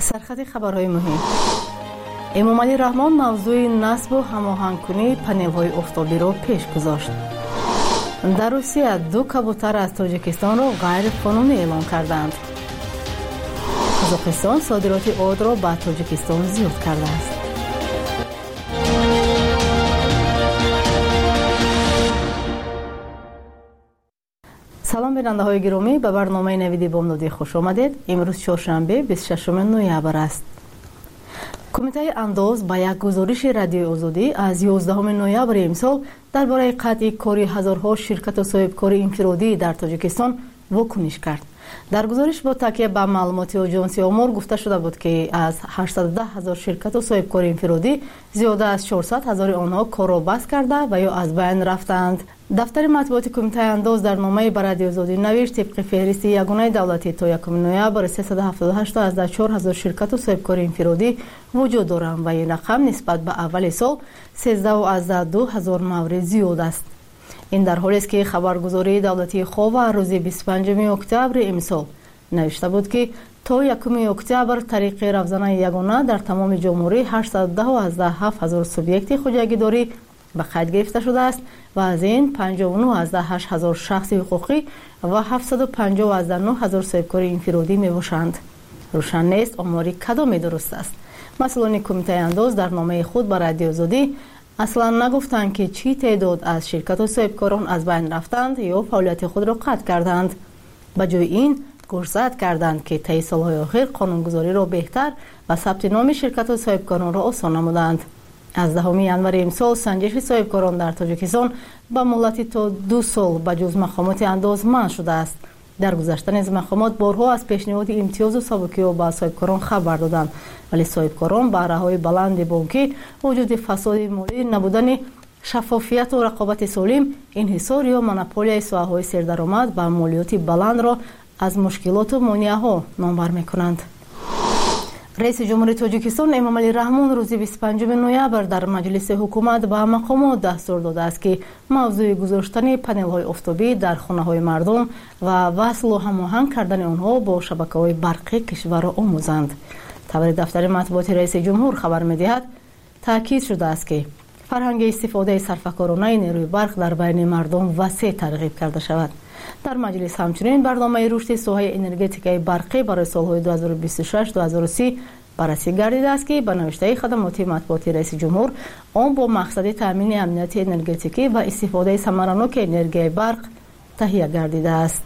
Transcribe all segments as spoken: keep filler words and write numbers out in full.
سرخط خبرهای مهم. امامعلی رحمان موضوع نصب و هماهنگ‌کنی پنل‌های آفتابی را پیش گذاشت. در روسیه دو کبوتر از تاجیکستان را غیر قانونی اعلام کردند. قزاقستان صادرات آرد را به تاجیکستان زیاد کرده است. سلام بیننده های گرامی، به برنامه نویدی بامدادی خوش آمدید. امروز چهارشنبه بیست و ششم نوامبر است. کمیته انداز با یک گزارش رادیو آزادی از یازدهم نوامبر امسال درباره قطع کاری هزارها شرکت و صاحبکار انفرادی در تاجیکستان واکنش کرد. در گزارش با تکیه به معلومات آژانس آمار گفته شده بود که از هشتصد و ده هزار شرکت و صاحبکار انفرادی زیاده از چهارصد هزار آنها کار را بس کرده و یا از بین رفتند. دفتر مطبوعات کمیته انداز در نامه به رادیو آزادی نوشت طبق فهرست یگانه دولتی تا یکم نوامبر سیصد و هفتاد و هشت از چهار هزار شرکت و صاحبکار انفرادی وجود دارند و این رقم نسبت به اول سال سیزده و از دو هزار مورد زیاد است. این در حالی است که خبرگزاری دولتی خوا روز بیست و پنجم اکتبر امسال نوشته بود که تا یکم اکتبر طریق رفزن یگانه در تمام جمهوری هشتصد و ده و از هفت هزار سوبیکت خودجگیداری به قید گرفته شده است و از این پنجاه و نه از هشت هزار شخص حقوقی و هفتصد و پنجاه از نه هزار صاحبکار انفرادی می باشند. روشن نیست آماری کدام درست است. مسئولان کمیته انداز در نامه خود به رادیو آزادی اصلا نگفتند که چی تعداد از شرکت و صاحبکاران از بین رفتند یا فعالیت خود را قطع کردند. به جای این گوشزد کردند که طی سالهای اخیر قانونگذاری را بهتر و ثبت نام شرکت و صاحبکاران را آسان نمودند. از دهم ژانویه امسال سنجش صاحبکاران در تاجیکستان به مدت تا دو سال به جز مقامات انداز منع شده است. در گذشته نیز مقامات بارها از پیشنهاد امتیاز و سابقه و به صاحبکاران خبر دادند، ولی صاحبکاران با رههای بلند بانکی، وجود فساد مالی، نبودن شفافیت و رقابت سالم، انحصار یا مونوپولی سهم‌های سردرآمد با مالیات بلند را از مشکلات و مانع‌ها نامور می‌کنند. رئیس جمهوری تاجیکستان امامعلی رحمان روز بیست و پنجم نوامبر در مجلس حکومت به مقامات دستور داده است که موضوع گذاشتن پنل‌های آفتابی در خانه‌های مردم و وصل و هماهنگ کردن آنها با شبکه‌های برقی کشور را آموزند. طبق دفتر مطبوعات رئیس جمهور خبر می‌دهد تاکید شده است که فرهنگ استفاده صرفه‌کارانه نیروی برق در بین مردم وسیع ترغیب کرده شود. در مجلس همچنین برنامه رشد ساحه انرژتیک برقی برای سالهای دو هزار و بیست و شش تا دو هزار و سی بررسی گردیده است که به نوشته خدمات مطبوعاتی رئیس جمهور آن با مقصد تامین امنیت انرژتیکی و استفاده ثمرناک انرژی برق تهیه گردیده است.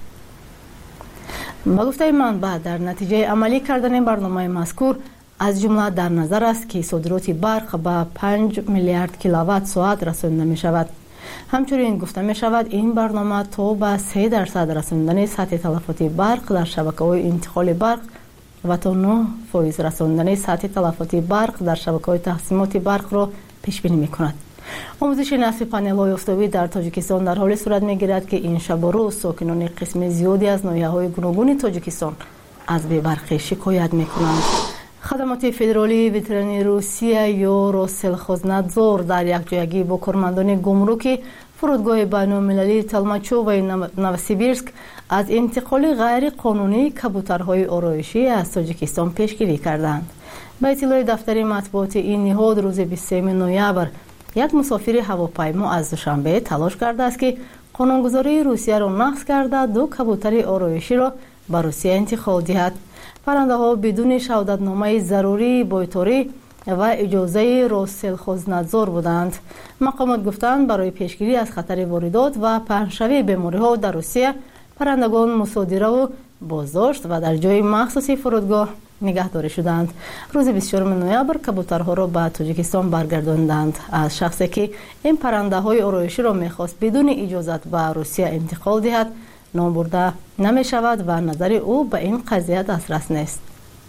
با گفته منبع در نتیجه عملی کردن برنامه مذکور از جمله در نظر است که صادرات برق به پنج میلیارد کیلووات ساعت رسانده می شود. همچنین گفته می شود این برنامه تا به سه درصد رساندن سطح تلفات برق در شبکه‌های انتقال برق و تا نه فیصد رساندن سطح تلفات برق در شبکه‌های تقسیمات برق را پیش بینی می کند. آموزش نصب پنل‌های آفتابی در تاجیکستان در حال صورت می گیرد که این شب و روز ساکنان قسم زیادی از ناحیه‌های گوناگون تاجیکستان از بی‌برقی شکایت می کنند. خدمات فدرالی وترنی روسیه یا روسلخوزنادزور در یک جایگی با کارمندان گمرک فرودگاه بین‌المللی تلماچو و نوسیبیرسک از انتقال غیر قانونی کبوترهای آرایشی از تاجیکستان پیشگیری کردند. به اطلاع دفتر مطبوعات این نهاد روز بیست و سوم نوامبر یک مسافر هواپیما از دوشنبه تلاش کرده است که قانونگذاری روسیه را نقض کرده دو کبوتر آرایشی را به روسیه انتقال دهد. پرنده ها بدون شهادتنامه ضروری بایتاری و اجازه روسلخوزنادزور بودند. مقامات گفتند برای پیشگیری از خطر واردات و پهن‌شوی بیماری ها در روسیه پرندگان مصادره و بازداشت و در جای مخصوصی فرودگاه نگهداری شدند. روز بیست و چهارم نوامبر کبوترها را به تاجیکستان برگرداندند. از شخصی که این پرنده های آرایشی را میخواست بدون اجازت به روسیه انتقال دهد نام برده نمی شود و نظر او به این قضیه دسترس نیست.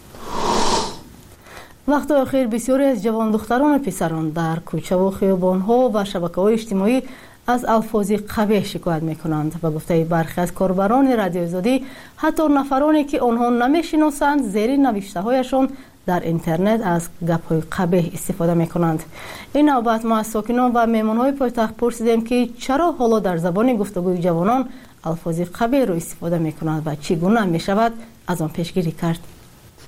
وقت اخیر بسیاری از جوان دختران و پسران در کوچه و خیابان‌ها و شبکه‌های اجتماعی از الفاظ قبیح شکایت می‌کنند و گفته برخی از کاربران رادیو آزادی حتی نفرانی که آنها نمی‌شناسند زیر نوشته‌هایشان در اینترنت از گپ‌های قبیح استفاده می‌کنند. این نوبت ما از ساکنان و مهمان‌های پایتخت پرسیدیم که چرا حالا در زبان گفتگوی جوانان الفاظ قبیح را استفاده می‌کنند و چگونه می‌شود از آن پیشگیری کرد.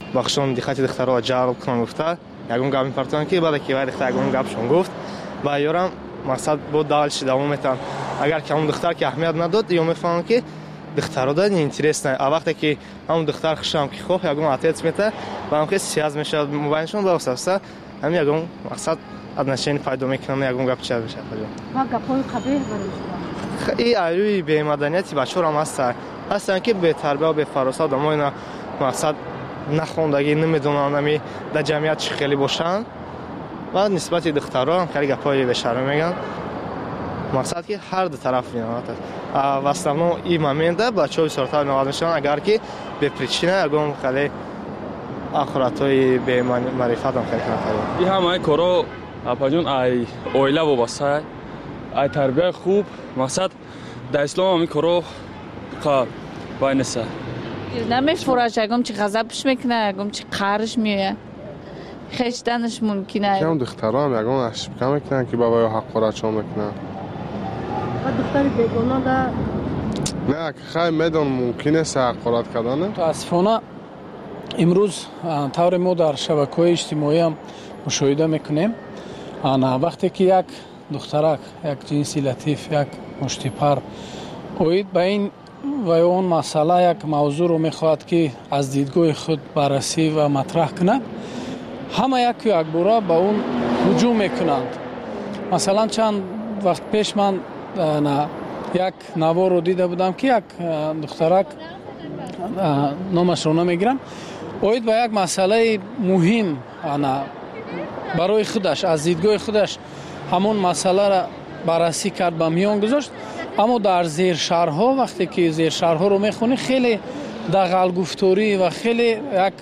бахшон дихати духтаро ҷалб кунам гуфта ягон гап мепартонам ки баъде ки вай духтар ягон гапшон гуфт ба ёрам мақсад бо давлиши давом метавам агар ки ҳамон духтар ки аҳамият надод ё мефаҳмам ки духтаро да неинтересна а вақте ки ҳамон духтар хушам ки хоб ягон отец мета ба ҳам сиёз мешавад мубайншон ба васваса ҳам ягон мақсад отношение пайдо мекунам ягон гап чиз мешавад ва гапҳои қабеҳ барои и айрӯи бемаданияти бачаҳорам ҳастанд ҳастанд ки бетарбия бефаросат одамои на мақсад нахондагӣ намедонанд ами дар ҷамъият чӣ хеле бошанд ва нисбати духтаро ҳам хеле гапҳои бешарм мегӯянд мақсад ки ҳар ду тараф виноват аст в основном и момента бачаҳо бисёртар виноват мешаванд агар ки бепричина ягон хеле ахоратҳои бемаърифатам хеле кунад и ҳамаи коро апаҷон ай оила вобаста ай тарбияи хуб мақсад дар ислом ҳами коро қа бай неста намефураш ягом чи ғазабш мекуна ягом чи қарш меояд хештанаш мумкина ягон духтарам ягон ашибка мекунанд ки ба ваё ҳақоратшон мекунанд ва духтари бегона да не хай медон мумкин аст ҳақорат кардан мутаассифона имрӯз тавре мо дар шабакаҳои иҷтимоиам мушоҳида мекунем вақте ки як духтарак як ҷинси латиф як муштипар оид ба ин ва он масъала як мавзӯъро мехоҳад ки аз дидгоҳи худ баррасӣ ва матраҳ кунад ҳама яку якбора ба он ҳуҷум мекунанд масалан чанд вақт пеш ман як наворо дида будам ки як духтарак номашро намегирам оид ба як масъалаи муҳим барои худаш аз дидгоҳи худаш ҳамон масъаларо баррасӣ кард ба миён гузошт аммо дар зершаҳрҳо вақте ки зершаҳрҳоро мехонӣ хеле дағалгуфторӣ ва хеле як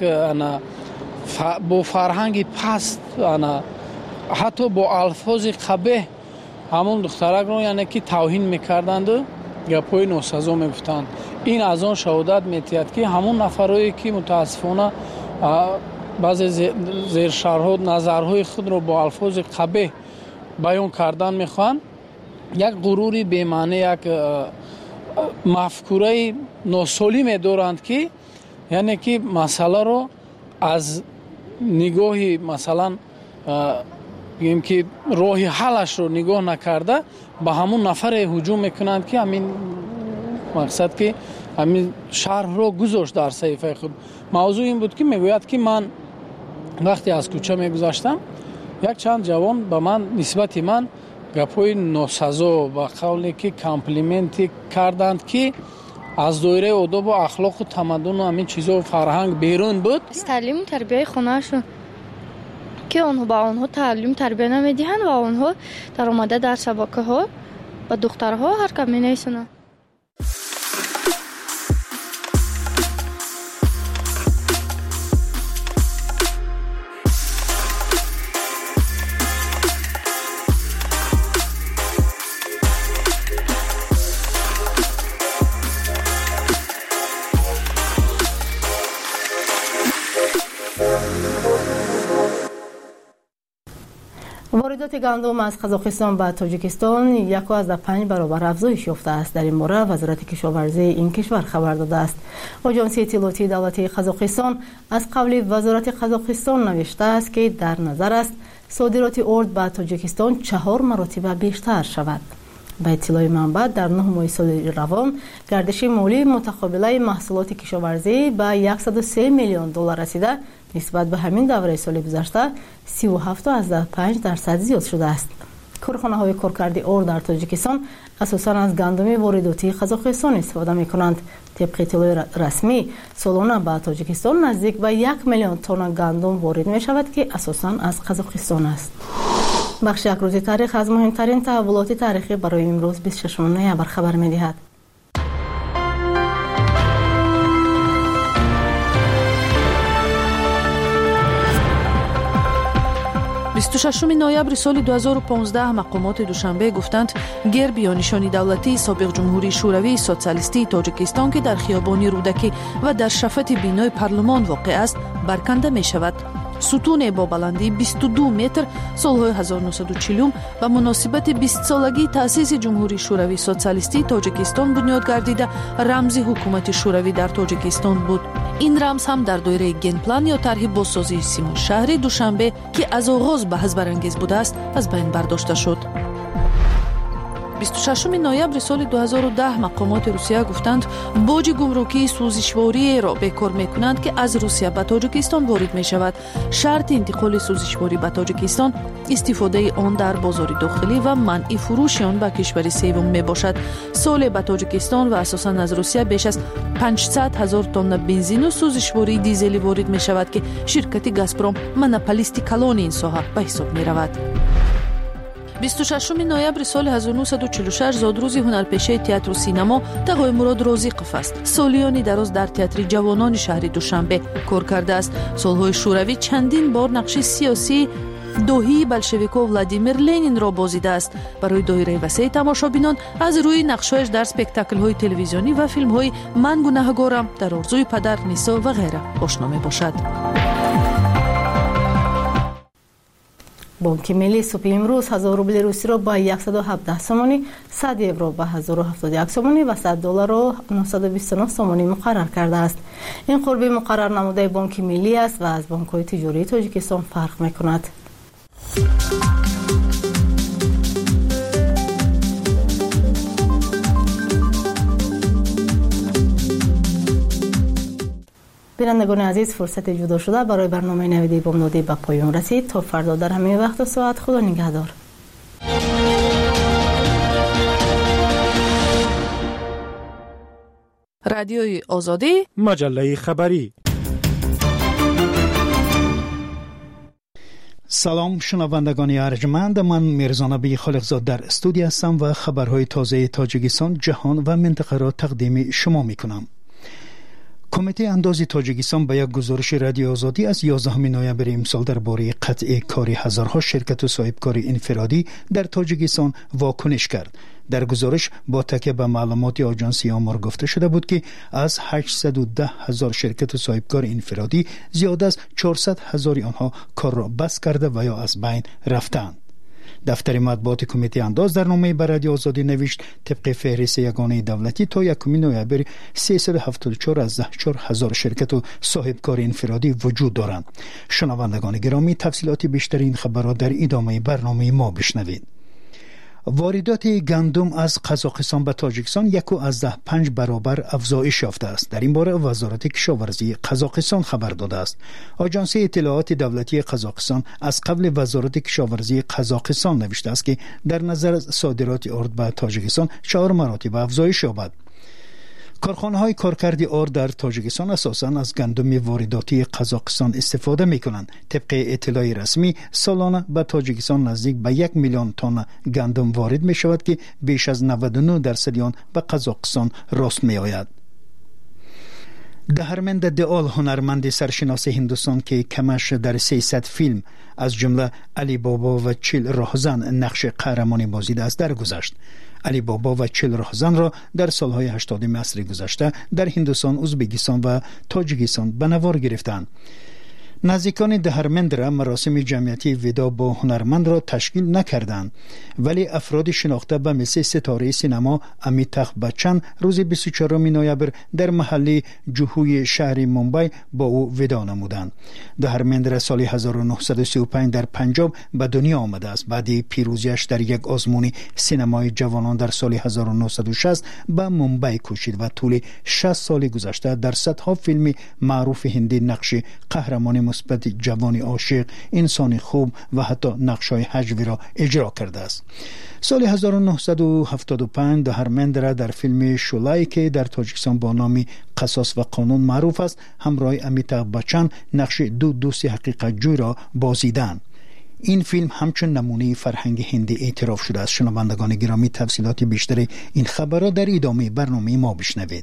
бо фарҳанги паст ҳатто бо алфози қабеҳ ҳамон духтаракро яъне ки тавҳин мекарданду гапҳои носазо мегуфтанд ин аз он шаҳодат метиҳад ки ҳамон нафарое ки мутаассифона баъзе зершаҳрҳо назарҳои худро бо алфози қабеҳ баён кардан мехоҳанд як ғурури бемаъне як мафкураи носолиме доранд ки яъне ки масъаларо аз нигоҳи масалан бигем ки роҳи ҳалашро нигоҳ накарда ба ҳамон нафаре ҳуҷум мекунанд ки ҳамин мақсад ки ҳамин шарҳро гузошт дар саҳифаи худ мавзӯъ ин буд ки мегӯяд ки ман вақте аз кӯча мегузаштам як чанд ҷавон ба ман нисбати ман гапҳои носазо ба қавле ки комплименти карданд ки аз доираи одобу ахлоқу тамаддуну ҳамин чизо фарҳанг берун буд таълиму тарбияи хонаашон ки онҳо ба онҳо таълим тарбия намедиҳанд ва онҳо даромада дар шабакаҳо ба духтарҳо ҳаракат менависонанд воридоти гандум аз қазоқистон ба тоҷикистон як аз панҷ баробар афзоиш ёфтааст. дар ин бора вазорати кишоварзии ин кишвар хабар додааст. оҷонсияи иттилоотии давлатии қазоқистон аз қавли вазорати қазоқистон навиштааст ки дар назар аст содироти орд ба тоҷикистон чаҳор маротиба бештар шавад. ба иттилои манбаъ дар нӯҳ моҳи соли равон гардиши молии мутақобилаи маҳсулоти кишоварзӣ ба яксаду се миллион доллар расида нисбат ба ҳамин давраи соли гузашта сию ҳафт аз панҷ дарсад зиёд шудааст. корхонаҳои коркарди ор дар тоҷикистон асосан аз гандуми воридотии қазоқистон истифода мекунанд. тибқи иттилои расмӣ солона ба тоҷикистон наздик ба як миллион тонна гандум ворид мешавад ки асосан аз қазоқистон аст. бахши як рӯзи таърих аз муҳимтарин таҳаввулоти таърихӣ барои имрӯз бисту шашум ноябр хабар медиҳад. бисту шашуми ноябри соли ду ҳазору понздаҳ мақомоти душанбе гуфтанд герб ё нишони давлатии собиқ ҷумҳурии шӯравии социалистии тоҷикистон ки дар хиёбони рӯдакӣ ва дар шафати бинои парлумон воқеъ аст барканда мешавад. сутуне бо баландии бисту ду метр солҳои ҳазору нӯҳсаду чилум ба муносибати бистсолагии таъсиси ҷумҳурии шӯравии социалистии тоҷикистон бунёд гардида рамзи ҳукумати шӯравӣ дар тоҷикистон буд. این رمز هم در دایره گنپلان یا طرح بازسازی سیمون شهری دوشنبه که از آغاز بحث برانگیز بوده است از بین برداشته شد. بیست و ششم نوامبر سال دو هزار و ده مقامات روسیه گفتند باج گمرکی سوزشواری را بکار میکنند که از روسیه به تاجیکستان وارد می شود. شرط انتقال سوزشواری به تاجیکستان استفاده آن در بازار داخلی و منع فروش آن به کشور سوم می باشد. سال به تاجیکستان و اساساً از روسیه بیش از پانصد هزار تن بنزین و سوزشواری دیزلی وارد می شود که شرکت گازپروم منوپولیست کلان این ساحه به حساب می رود. بیست و ششم نوامبر سال هزار و نهصد و چهل و شش زادروزی هنرپیشه تئاتر و سینما تقای مراد رازیقوف است. سالیانی دراز در تئاتر جوانان شهر دوشنبه کار کرده است. سالهای شوروی چندین بار نقش سیاسی دوهی بلشویکو ولادیمیر لنین را بازیده است. برای دایره وسیع تماشابینان از روی نقش‌هایش در اسپکتاکل‌های تلویزیونی و فیلم‌های من گناهکارم، در آرزوی پدر، نیسا و غیره آشنا می‌باشد. بانک ملی صبح امروز هزار روبل روسی را با صد و هفده سومانی، صد یورو با هزار و هفتاد و یک سومانی و صد دلار را نهصد و بیست و نه سومانی مقرر کرده است. این قربی مقرر نموده بانک ملی است و از بانک‌های تجاری تاجیکستان فرق می‌کند. بینندگان عزیز، فرصت جدا شده برای برنامه نویدی بامدادی به پایان رسید. تا فردا در همین وقت و ساعت خدا نگهدار. رادیوی آزادی، مجله خبری. سلام شنوندگان ارجمند، من میرزا نبی خالقزاد در استودیو هستم و خبرهای تازه تاجیکستان، جهان و منطقه را تقدیم شما میکنم. کمیته اندازی تاجیکستان به یک گزارش رادیو آزادی از یازدهم نوامبر امسال درباره قطع کاری هزارها شرکت و صاحبکاری انفرادی در تاجیکستان واکنش کرد. در گزارش با تکیه به معلومات آژانسی آمار گفته شده بود که از هشتصد و ده هزار شرکت و صاحبکار انفرادی زیاد از چهارصد هزار آنها کار را بس کرده و یا از بین رفتند. دفتر مطبوعات کمیته انداز در نامه به رادیو آزادی نوشت طبق فهرست یگانه دولتی تا یکم نوامبر سیصد و هفتاد و چهار از ده و چهار هزار شرکت و صاحبکار انفرادی وجود دارند. شنوندگان گرامی، تفصیلات بیشتر این خبرات در ادامه برنامه ما بشنوید. واردات گندم از قزاقستان به تاجیکستان یک و از ده پنج برابر افزایش یافته است. در این باره وزارت کشاورزی قزاقستان خبر داده است. آژانس اطلاعات دولتی قزاقستان از قبل وزارت کشاورزی قزاقستان نوشته است که در نظر از صادرات ارد به تاجیکستان چهار مراتب افزایش یابد. کارخانه‌های کارکرد آرد در تاجیکستان اساساً از گندم وارداتی قزاقستان استفاده می‌کنند. طبق اطلاع رسمی سالانه به تاجیکستان نزدیک به یک میلیون تن گندم وارد می‌شود که بیش از نود و نه درصد آن به قزاقستان راست می‌آید. دهرمند دئال هنرمند سرشناس هندوستان که کمش در سیصد فیلم از جمله علی بابا و چل راهزن نقش قهرمانی بازیده است درگذشت. علی بابا و چل راهزن را در سالهای هشتادم عصر گذشته در هندوستان، ازبکستان و تاجیکستان به نوار گرفتند. نزدیکان دهرمند را مراسم جمعیتی ودا با هنرمند را تشکیل نکردند، ولی افراد شناخته به مثل ستاره سینما امیتاخ بچن روز بیست و چهارم نوامبر در محله جوهوی شهر ممبئی با او ودا نمودند. دهرمند را سال هزار و نهصد و سی و پنج در پنجاب به دنیا آمده است. بعد پیروزیش در یک آزمون سینمای جوانان در سال هزار و نهصد و شصت به ممبئی کوشید و طول شصت سال گذشته در صدها فیلم معروف هندی نقش قهرمان مثبت، جوانی عاشق، انسان خوب و حتی نقش‌های هجوی را اجرا کرده است. سال هزار و نهصد و هفتاد و پنج دهرمند را در فیلم شولای که در تاجیکستان با نام قصاص و قانون معروف است همراه امیتاخ بچن نقش دو دوست حقیقت جوی را بازیدند. این فیلم همچون نمونه فرهنگ هندی اعتراف شده است. شنوندگان گرامی، تفصیلات بیشتر این خبرها در ادامه برنامه ما بشنوید.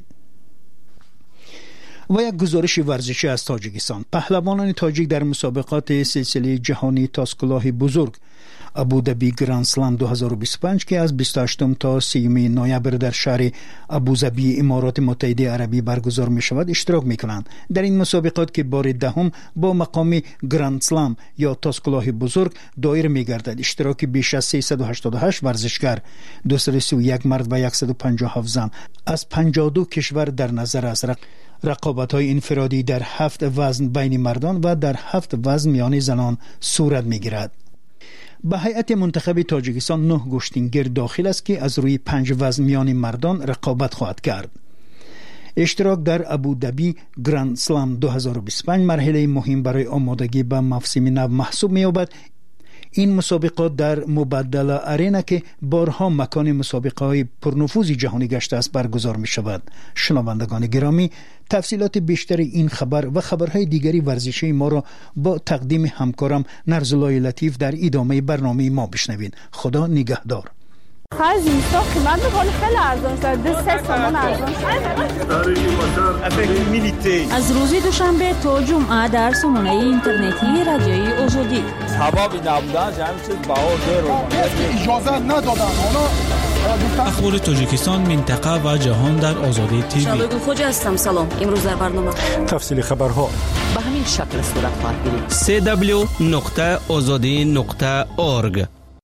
و یک گزارش ورزشی از تاجیکستان. پهلوانان تاجیک در مسابقات سلسله جهانی تاسکلاه بزرگ ابودبی گراند سلام دو هزار و بیست و پنج که از بیست و هشتم تا سیوم نوامبر در شهر ابوظبی امارات متحده عربی برگزار می شود اشتراک می کنند. در این مسابقات که بار دهم با مقام گراند سلام یا تاج کلاه بزرگ دایر می گردد، اشتراک بیش از سیصد و هشتاد و هشت ورزشکار، دویست و سی و یک مرد و صد و پنجاه و هفت زن از پنجاه و دو کشور در نظر است. رقابت‌های انفرادی در هفت وزن بین مردان و در هفت وزن میان زنان صورت می‌گیرد. به هیئت منتخب تاجیکستان نه گشتینگر داخل است که از روی پنج وزن میان مردان رقابت خواهد کرد. اشتراک در ابودبی گراند سلام دو هزار و بیست و پنج مرحله مهم برای آمادگی به موسم نو محسوب می‌یابد. این مسابقات در مبادله ارینا که بارها مکان مسابقه های پرنفوذ جهانی گشته است برگزار می شود. شنوندگان گرامی، تفصیلات بیشتر این خبر و خبرهای دیگری ورزشی ما را با تقدیم همکارم نرزالله لطیف در ادامه برنامه ما بشنوید. خدا نگهدار. خیلی زیستا قیمت میکنه، خیلی ارزان شد، دو سه سامان ارزان شد. از روز دوشنبه تا جمعه در سامانه اینترنتی رادیوی آزادی سبابی نبودن جمعی چیز باور رو اجازه ندادن. اخبار تاجیکستان، منطقه و جهان در آزادی تیوی. شالوگو خوج هستم. سلام. امروز در برنامه تفصیل خبرها به همین شکل صورت خواهد گرفت. سی دبلیو نقطه آزادی نقطه اورگ.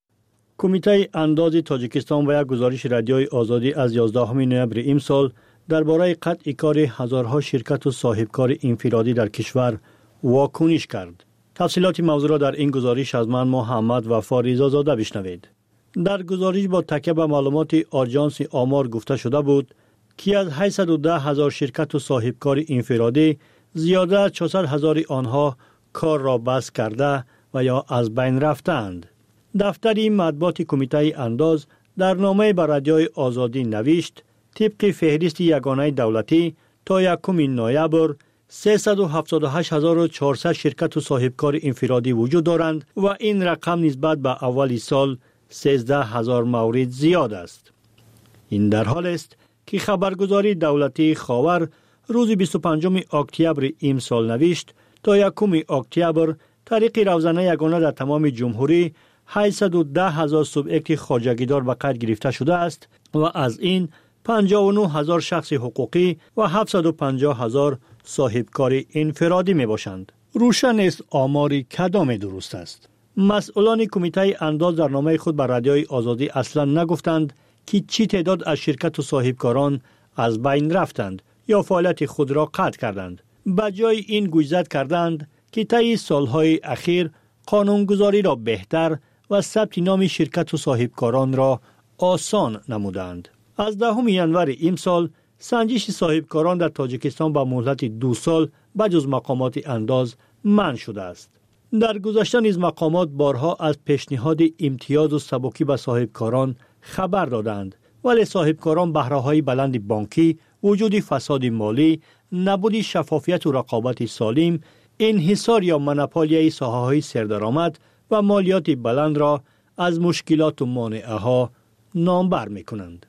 کمیته انداز تاجیکستان و یک گزارش رادیوی آزادی از یازدهم نوامبر امسال درباره قطع کار هزارها شرکت و صاحبکار انفرادی در کشور واکنش کرد. تفصیلات موضوع را در این گزارش از من محمد و فاریزا زاده بشنوید. در گزارش با تکیه به معلومات آژانس آمار گفته شده بود که از هشتصد و ده هزار شرکت و صاحبکار انفرادی زیاده از چهارصد هزار آنها کار را بس کرده و یا از بین رفتند. دفتر مطبوعات کمیته انداز در نامه به رادیوی آزادی نوشت طبق فهرست یگانه دولتی تا یکم نوامبر سیصد و هفتاد و هشت هزار و چهارصد شرکت و صاحبکار انفرادی وجود دارند و این رقم نسبت به اول سال سیزده هزار مورد زیاد است. این در حال است که خبرگزاری دولتی خاور روز بیست و پنجم اکتبر امسال نوشت تا یکم اکتبر طریق روزانه یگانه در تمام جمهوری هشتصد و ده هزار سوبیکت خواجگیدار به قید گرفته شده است و از این پنجاه و نه هزار شخص حقوقی و هفتصد و پنجاه هزار صاحبکار انفرادی می باشند. روشن است آماری کدام درست است. مسئولان کمیته انداز در نامه خود بر رادیوی آزادی اصلا نگفتند که چی تعداد از شرکت و صاحبکاران از بین رفتند یا فعالیت خود را قطع کردند. به جای این گوشزد کردند که طی سالهای اخیر قانونگذاری را بهتر و ثبت نام شرکت و صاحبکاران را آسان نمودند. از دهم ژانویه امسال سنجش صاحبکاران در تاجیکستان با مهلت دو سال بجز مقامات انداز منع شده است. در گذشته نیز مقامات بارها از پیشنهاد امتیاز و سبکی به صاحبکاران خبر دادند، ولی صاحبکاران بهره‌های بلند بانکی، وجود فساد مالی، نبود شفافیت و رقابت سالم، انحصار یا منپالیای ساحه‌های سردرآمد و مالیات بلند را از مشکلات و مانعه‌ها نامبر می‌کنند.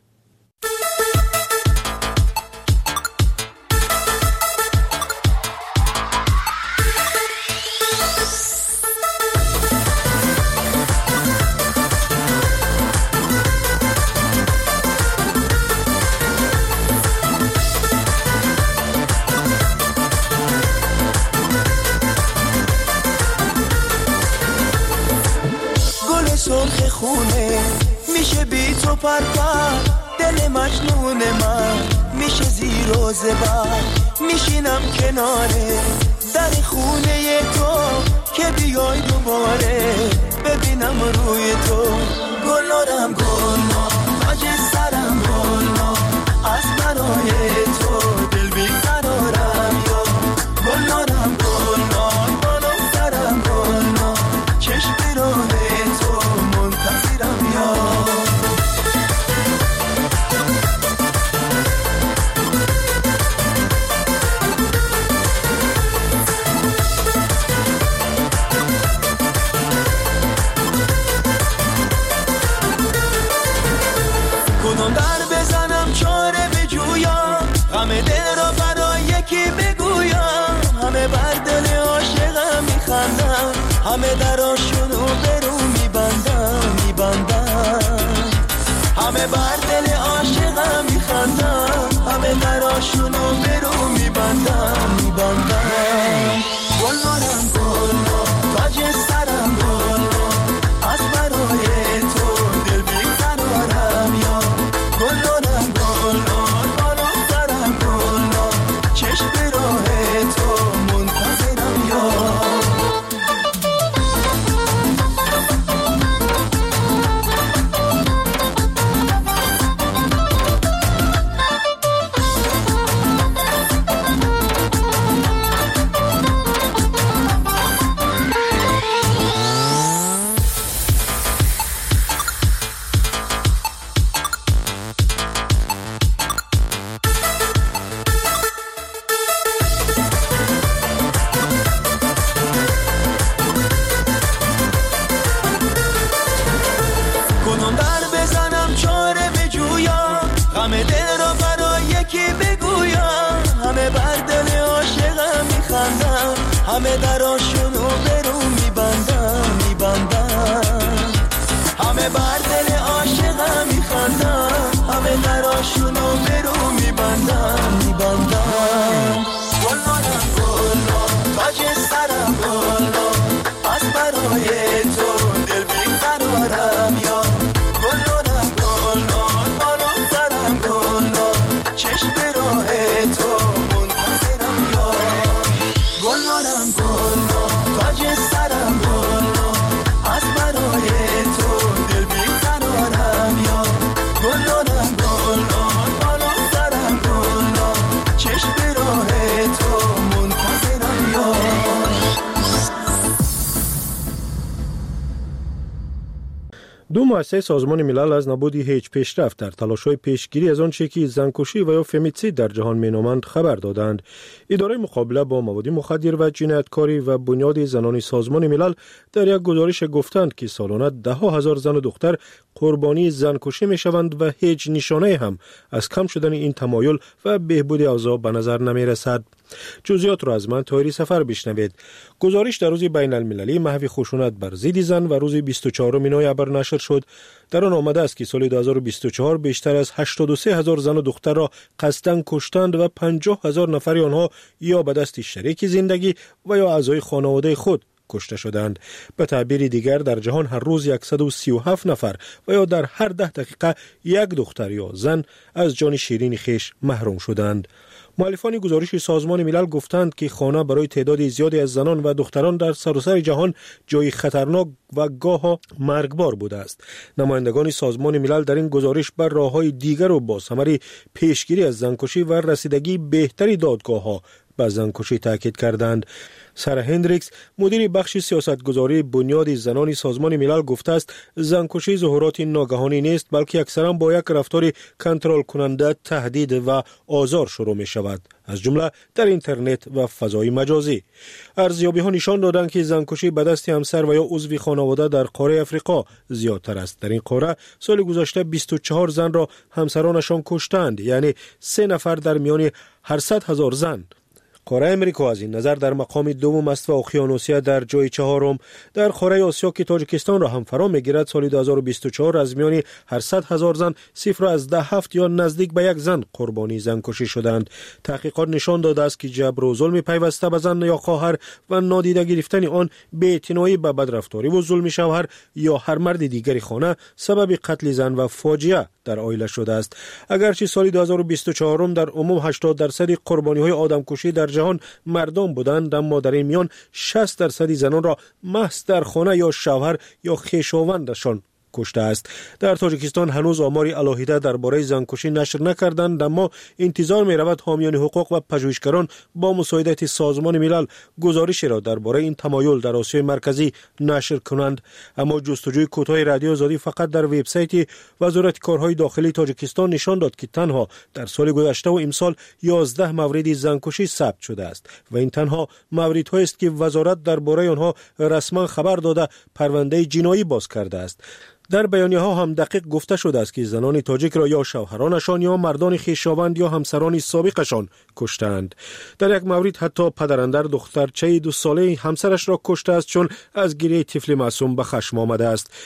سرخ خونه میشه بی تو پرپر، دل مجنون من میشه زیر و زبر، میشینم کناره در خونه تو که بیای دوباره ببینم روی تو. گلارم گلنا تاج سرم گلنا از برای تو دل بیقرارم یا گلارم گلنا بالا سرم گلنا چشم برای کدوم در بزنم چاره بجویم، همه دل را برای یکی بگویم، همه بر دل عاشقم میخندم، همه دراشونو برو میبندم. همه بر دل عاشقم میخندم، همه دراشونو برو میبندم میبندم. گلنارم گلنار تاج سرم گلنار، از برای تو دل بیقرارم یا گلنارم گلنار، بالا سرم گلنار، چشم به راه تو منتظرم یا. همه دراشونو برو میبندم میبندم، همه بر دل عاشقم میخندم، همه دراشونو برو میبندم میبندم. گلنارم گلنار تاج سرم گلنار، از برای تو دل بیقرارم یا گلنارم گلنار، بالا سرم گلنار، چشم به راه تو منتظرم یا. گلنارم گلنار تاج سرم گلنار، از برای تو دل بیقرارم یا گلنارم گلنار، بالا سرم گلنار، چشم به راه تو منتظرم یا. دو مؤسسه سازمان ملل از نبودی هیچ پیشرفت در تلاش‌های پیشگیری از آنچه که زنکشی و یا فمیتسید در جهان مینامند خبر دادند. اداره مقابله با مواد مخدر و جنایتکاری و بنیاد زنان سازمان ملل در یک گزارش گفتند که سالانه ده ها هزار زن و دختر قربانی زنکشی میشوند و هیچ نشانه هم از کم شدن این تمایل و بهبود اوضاع به نظر نمی رسد. جزئیات را از من طاهری سفر بشنوید. گزارش در روز بین المللی محو خشونت بر ضد زن و روز بیست و چهارم نوامبر نشر شد. در آن آمده است که سال دو هزار و بیست و چهار بیشتر از هشتاد و سه هزار زن و دختر را قصداً کشتند و پنجاه هزار نفر آنها یا به دست شریک زندگی و یا اعضای خانواده خود کشته شدند. به تعبیر دیگر در جهان هر روز صد و سی و هفت نفر و یا در هر ده دقیقه یک دختر یا زن از جان شیرین خیش محروم شدند. مؤلفان گزارش سازمان ملل گفتند که خانه برای تعداد زیادی از زنان و دختران در سراسر جهان جای خطرناک و گاه مرگبار بوده است. نمایندگان سازمان ملل در این گزارش بر راه‌های دیگر و با ثمر پیشگیری از زنکشی و رسیدگی بهتری دادگاه‌ها به زنکشی تاکید کردند. سارا هندریکس مدیر بخش سیاستگذاری بنیاد زنان سازمان ملل گفته است زنکشی ظهورات ناگهانی نیست بلکه اکثرا با یک رفتار کنترل کننده تهدید و آزار شروع می شود، از جمله در اینترنت و فضای مجازی. ارزیابی ها نشان دادند که زنکشی به دست همسر و یا عضو خانواده در قاره افریقا زیادتر است. در این قاره سال گذشته بیست و چهار زن را همسرانشان کشتند، یعنی سه نفر در میان هر صد هزار زن. قاره امریکا از این نظر در مقام دوم است و اقیانوسیه در جای چهارم. در قاره آسیا که تاجیکستان را هم فرا میگیرد سال دو هزار و بیست و چهار از میان هر صد هزار زن صفر از ده هفت یا نزدیک به یک زن قربانی زنکشی شدند. تحقیقات نشان داده است که جبر و ظلم پیوسته به زن یا خواهر و نادیده گرفتن آن بی‌اعتنایی به بدرفتاری و ظلم شوهر یا هر مرد دیگری خانه سبب قتل زن و فاجعه در عائله شده است. اگرچه سال دو هزار و بیست و چهار در عموم هشتاد درصد قربانی‌های آدمکشی در جهان مردم بودند، اما در این میان شصت درصد زنان را محض در خانه یا شوهر یا خویشاوندشان کشته است. در تاجیکستان هنوز آماری علاهیده درباره زنکشی نشر نکردند، اما انتظار می رود حامیان حقوق و پژوهشگران با مساعدت سازمان ملل گزارشی را درباره این تمایل در آسیای مرکزی نشر کنند. اما جستجوی کوتاه رادیو آزادی فقط در وبسایت وزارت کارهای داخلی تاجیکستان نشان داد که تنها در سال گذشته و امسال یازده مورد زنکشی ثبت شده است و این تنها موردهایی است که وزارت درباره آنها رسما خبر داده پرونده جنایی باز کرده است. در بیانیه ها هم دقیق گفته شده است که زنان تاجیک را یا شوهرانشان یا مردان خویشاوند یا همسران سابقشان کشتند. در یک مورد حتی پدراندر دخترچه دو ساله همسرش را کشته است چون از گریه طفل معصوم به خشم آمده است.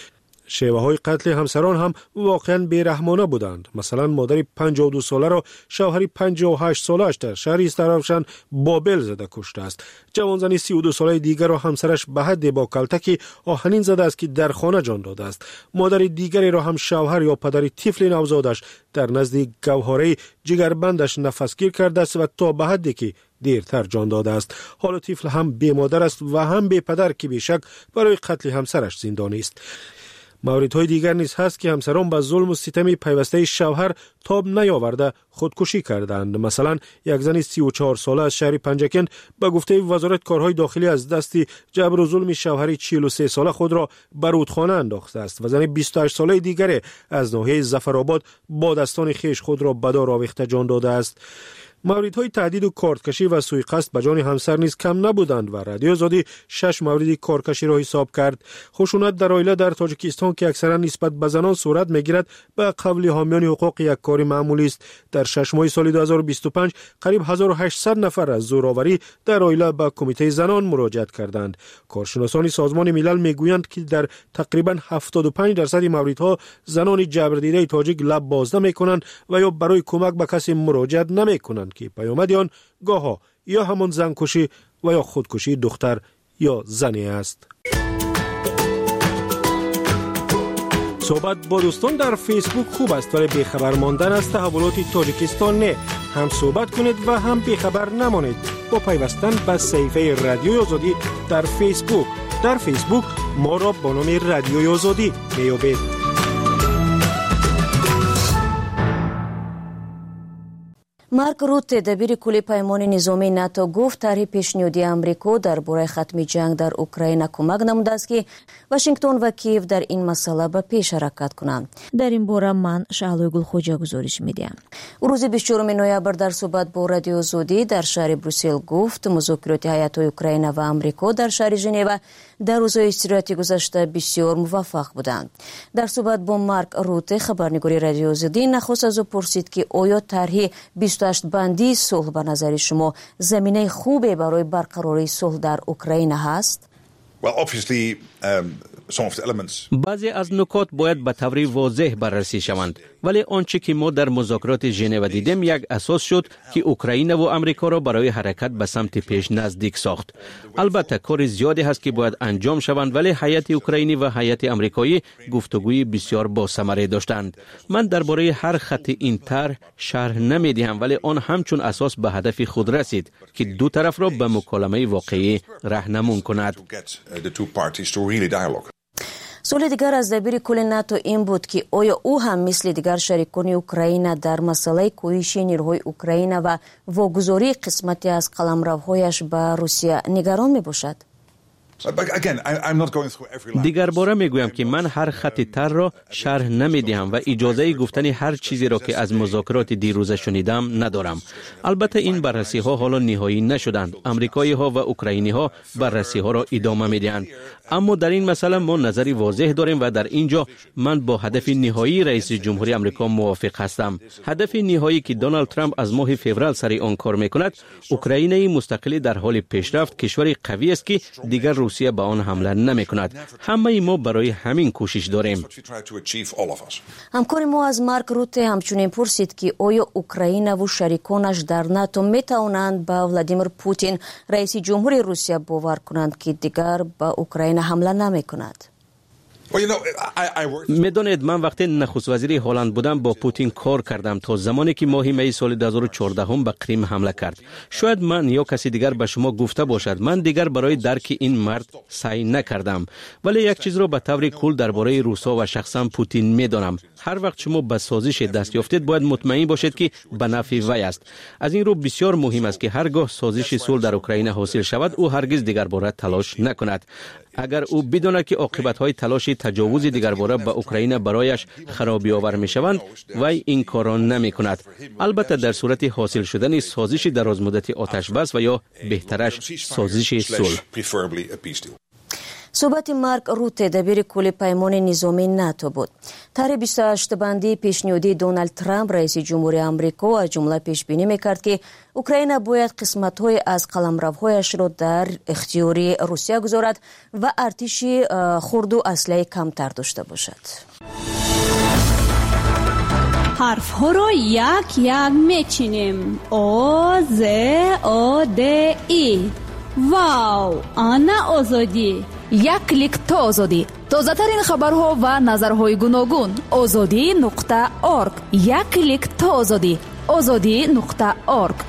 شیوه های قتل همسران هم واقعا بیرحمانه بودند. مثلا مادر پنجاه و دو ساله را شوهر پنجاه و هشت سالش در شهر استرافشان بابل زده کشته است. جوانزنی سی و دو ساله دیگر را همسرش به حد با کلتکی آهنین زده است که در خانه جان داده است. مادر دیگری را هم شوهر یا پدر طفل نوزادش در نزد گوهره جگربندش نفسگیر کرده است و تا به حدی که دیرتر جان داده است. حالا طفل هم بی مادر است و هم بی پدر که بیشک برای قتل همسرش زندانی است. موردهای دیگر نیز هست که همسران به ظلم و ستم پیوسته شوهر تاب نیاورده خودکشی کردند. مثلا یک زن سی و چهار ساله از شهر پنجکند به گفته وزارت کارهای داخلی از دست جبر و ظلم شوهر چهل و سه ساله خود را به رودخانه انداخته است و زن بیست و هشت ساله دیگر از ناحیه ظفرآباد با دستان خویش خود را به دار آویخته جان داده است. موردهای تهدید و کارتکشی و سوءقصد به جان همسر نیز کم نبودند و رادیو آزادی شش مورد کارتکشی را حساب کرد. خشونت در عائله در تاجیکستان که اکثرا نسبت به زنان صورت میگیرد به قول حامیان حقوق یک کار معمولی است. در شش ماه سال دو هزار و بیست و پنج قریب هزار و هشتصد نفر از زورآوری در عائله به کمیته زنان مراجعت کردند. کارشناسان سازمان ملل میگویند که در تقریبا هفتاد و پنج درصد موردها زنان جبردیده تاجیک لب باز نمیکنند و یا برای کمک به کسی مراجعت نمیکنند که پیامد آن گاها یا همان زنکشی و یا خودکشی دختر یا زنی است. صحبت با دوستان در فیسبوک خوب است ولی بیخبر ماندن از تحولات تاجیکستان نه. هم صحبت کنید و هم بیخبر نمانید با پیوستن به صفحه رادیوی آزادی در فیسبوک. در فیسبوک ما را با نام رادیوی آزادی میابید. марк рутте дабири кули паймони низомии нато гуфт тарҳи пешниҳодии амрико дар бораи хатми ҷанг дар украина кӯмак намудааст ки вашингтон ва киев дар ин масъала ба пеш ҳаракат кунанд. дар ин бора ман шаҳлои гулхоҷа гузориш медиҳам. рӯзи бисту чорум ноябр дар суҳбат бо радиои озодӣ дар шаҳри брюссел гуфт музокироти ҳайатҳои украина ва амрико дар шаҳри женева дар рӯзҳои истироҳати гузашта бисёр муваффақ буданд. дар суҳбат бо марк рутте хабарнигори радиои озодӣ нахост аз ӯ пурсид ки оё тарҳи бисту ҳашт бандии сулҳ ба назари шумо заминаи хубе барои барқарории сулҳ дар украина ҳаст? Well, obviously, um, some of the elements. بعضی از نکات باید به طور واضح بررسی شوند، ولی آنچه که ما در مذاکرات ژنو دیدیم یک اساس شد که اوکراین و آمریکا را برای حرکت به سمت پیش نزدیک ساخت. البته کار زیادی هست که باید انجام شوند ولی هیئت اوکراینی و هیئت آمریکایی گفتگوی بسیار با ثمره داشتند. من درباره هر خط این طرح شرح نمیدهم ولی آن همچون اساس به هدف خود رسید که دو طرف را به مکالمه واقعی راهنمون کند. سوال دیگر از دبیر کل ناتو این بود که آیا او هم مثل دیگر شریکان اوکراین در مسئله کویش نیروهای اوکراین و واگذاری قسمتی از قلمروهایش به روسیه نگران می باشد؟ دیگر باره میگویم که من هر خط طرح را شرح نمیدهم و اجازه گفتن هر چیزی را که از مذاکرات دیروزه شنیدم ندارم. البته این بررسی ها حالا نهایی نشدند. آمریکایی ها و اوکراینی ها بررسی ها را ادامه میدهند. اما در این مسئله ما نظری واضح داریم و در اینجا من با هدف نهایی رئیس جمهوری آمریکا موافق هستم. هدف نهایی که دونالد ترامپ از ماه فوریه سر آن کار میکند، اوکراین مستقل در حال پیشرفت کشوری قوی است که دیگر روسیه به آن حمله نمیکند. همه ما برای همین کوشش داریم. همکار ما از مارک روته همچنین پرسید که آیا اوکراین و شریکانش در ناتو میتوانند با ولادیمیر پوتین رئیس جمهوری روسیه باور کنند که دیگر با اوکراین حمله نمیکند؟ میدانید من وقتی نخست وزیر هلند بودم با پوتین کار کردم تا زمانی که ماه می سال دو هزار و چهارده هم به کریم حمله کرد. شاید من یا کسی دیگر به شما گفته باشد من دیگر برای درک این مرد سعی نکردم، ولی یک چیز را به طور کل درباره روسا و شخصا پوتین میدانم. هر وقت شما به سازش دست یافتید باید مطمئن باشید که به نفع وی است. از این رو بسیار مهم است که هرگاه سازش صلح در اوکراین حاصل شود او هرگز دیگر باره تلاش نکند. اگر او بداند که عاقبت‌های تلاش تجاوز دیگر باره به اوکراین برایش خرابی آور می‌شوند وی این کار را نمی‌کند. البته در صورت حاصل شدن سازش درازمدت آتش بس و یا بهترش سازش صلح. صحبت مارک روته دبیر کل پیمان نظامی ناتو بود. طرح بیست و هشت بندی پیشنهادی دونالد ترامپ رئیس جمهوری آمریکا از جمله پیش بینی میکرد که اوکراین باید قسمت‌های از قلمروهایش را در اختیار روسیه گذارد و ارتش خرد و اسلحه کمتر داشته باشد. حرف ها را یک یک میچینیم. او ز او د ای. واو، آنا آزادی. یک کلیک تا آزادی. تازه ترین خبرها و نظرهای گوناگون. آزادی نقطه ارگ. یک کلیک تا آزادی. آزادی نقطه ارگ.